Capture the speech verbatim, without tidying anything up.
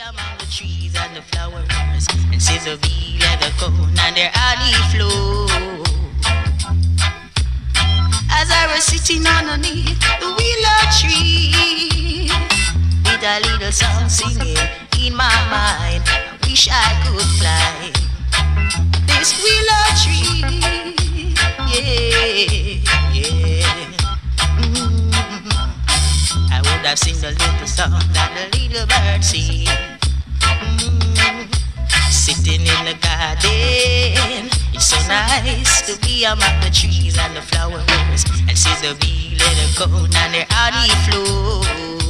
among the trees and the flowers, and see the bee and the cone and their honey flow. As I was sitting underneath the willow tree, with a little song singing in my mind, I wish I could fly this willow tree, yeah, yeah. Mm. I would have seen the little song that the little bird sing. Mm. Sitting in the garden, it's so nice to be among the trees and the flowers, and see the bee let it go and their honey flow.